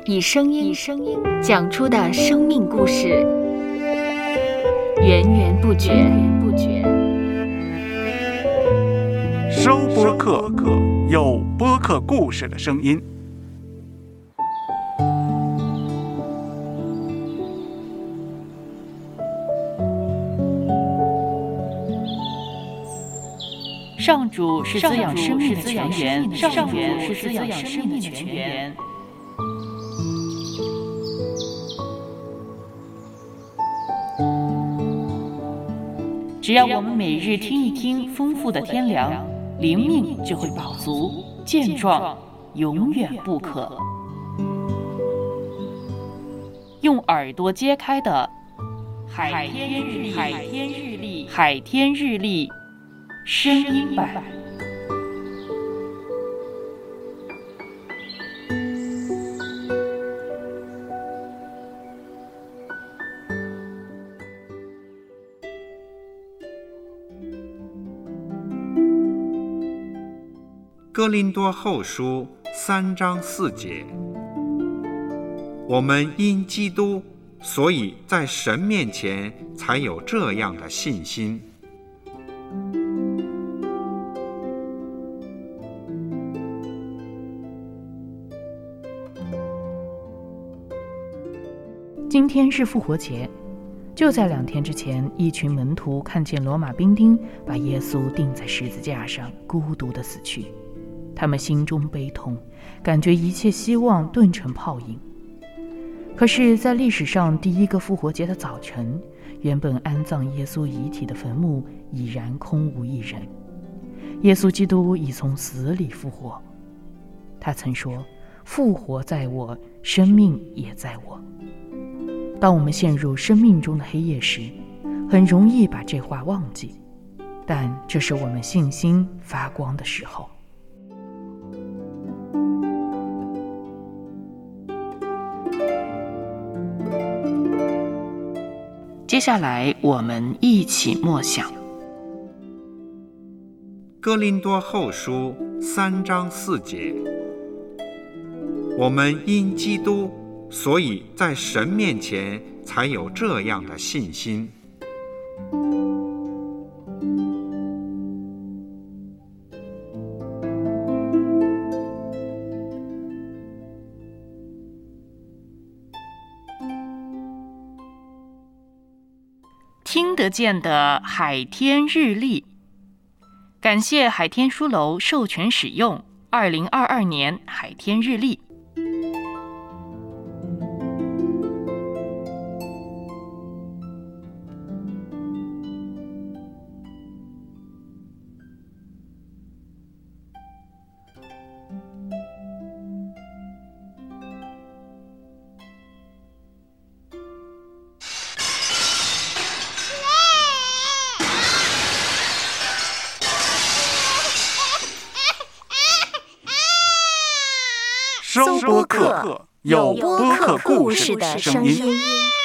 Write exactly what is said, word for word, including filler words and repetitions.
以声音讲出的生命故事，源源不绝。 收播客，有播客故事的声音。 上主是滋养生命的泉源，上主是滋养生命的泉源。只要我们每日听一听丰富的天粮，灵命就会饱足健壮，永远不渴。用耳朵揭开的海天日历，海天日历，海天日历声音版。 哥林多后书三章四节，我们因基督，所以在神面前才有这样的信心。 今天是复活节，就在两天之前，一群门徒看见罗马兵丁把耶稣钉在十字架上，孤独地死去。他们心中悲痛，感觉一切希望顿成泡影。可是在历史上第一个复活节的早晨，原本安葬耶稣遗体的坟墓已然空无一人。耶稣基督已从死里复活。他曾说，复活在我，生命也在我。当我们陷入生命中的黑夜时，很容易把这话忘记，但这是我们信心发光的时候。接下来我们一起默想哥林多后书三章四节，我们因基督，所以在神面前才有这样的信心。 听得见的海天日历，感谢海天书楼授权使用二零二二年海天日历。 收播客，有播客故事的声音。